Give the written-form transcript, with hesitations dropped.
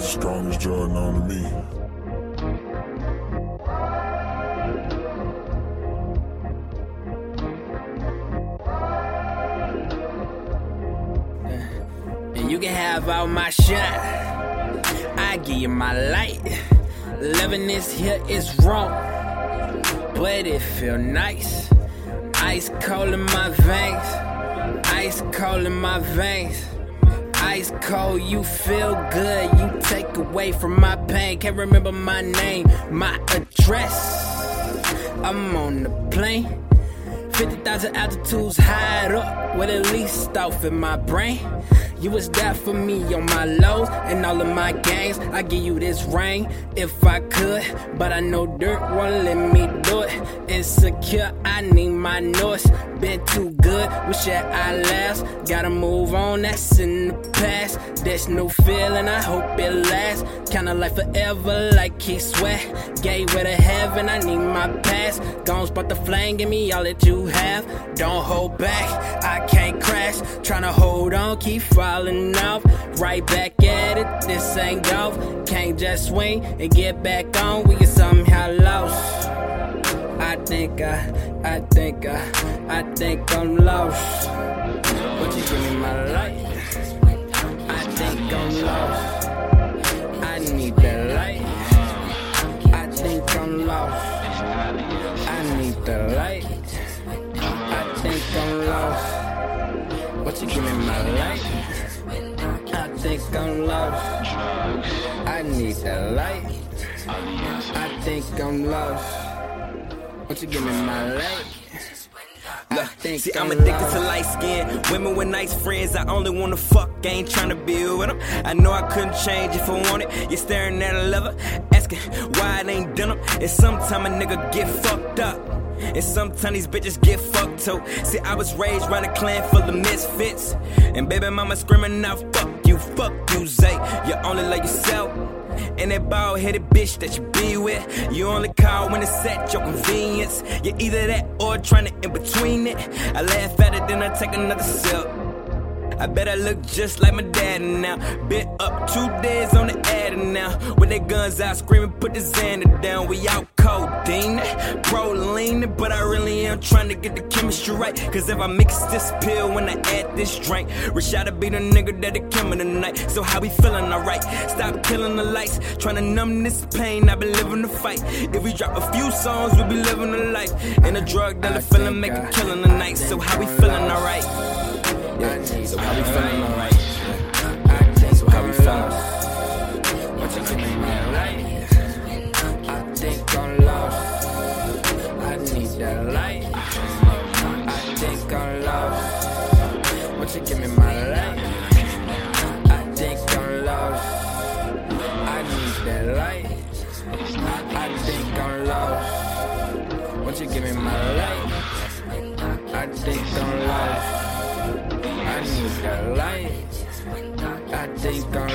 strongest drug known to me. And you can have all my shine, I give you my light. Loving this here is wrong, but it feel nice. Ice cold in my veins, ice cold in my veins. Ice cold, you feel good, you take away from my pain. Can't remember my name, my address. I'm on the plane, 50,000 altitudes high up, with at least off in my brain. You was there for me on my lows and all of my games. I give you this ring if I could, but I know dirt won't let me do it. Insecure, I need my noise. Been too good, wish that I last. Gotta move on, that's in the past. This new feeling, I hope it lasts. Kinda like forever, like Keith Sweat. Gateway to heaven, I need my pass. Gon' spot the flame, give me all that you have. Don't hold back, I can't crash. Tryna hold on, keep falling off. Right back at it, this ain't golf. Can't just swing and get back on. We get somehow lost. I think I'm lost. But you give me my light. I think I'm lost. I need that light. I think I'm lost. I need the light. I think I'm lost. But you give me my light. I think I'm lost. I need that light. I think I'm lost. Won't you give me my light? Look, see, I'm addicted to light skin women with nice friends. I only wanna fuck, ain't tryna build with them. I know I couldn't change if I wanted. You're staring at a lover, asking why it ain't done up. And sometime a nigga get fucked up, and sometimes these bitches get fucked too. See, I was raised around a clan full of misfits, and baby mama screaming out, fuck you, Zay. You only love yourself and that bald-headed bitch that you be with. You only call when it's at your convenience. You're either that or trying to in between it. I laugh at it, then I take another sip. I bet I look just like my daddy now. Been up 2 days on the adder now. With their guns out screaming, put the Xander down. We out codeine, proline, but I really am trying to get the chemistry right. Cause if I mix this pill when I add this drink, Rashada be the nigga that it came in the night. So how we feeling alright? Stop killing the lights, trying to numb this pain. I been living the fight. If we drop a few songs, we be living a life. And a drug dealer feeling, make a killing the night. So how we feeling alright? Yeah, so how we feeling alright? So how we feeling? What you give me my light? I think I'm lost. I need that light. I think I'm lost. What you give me my light? I think I'm lost. I need that light. I think I'm lost. What you give me my light? I think I'm lost. I need that light. I think I'm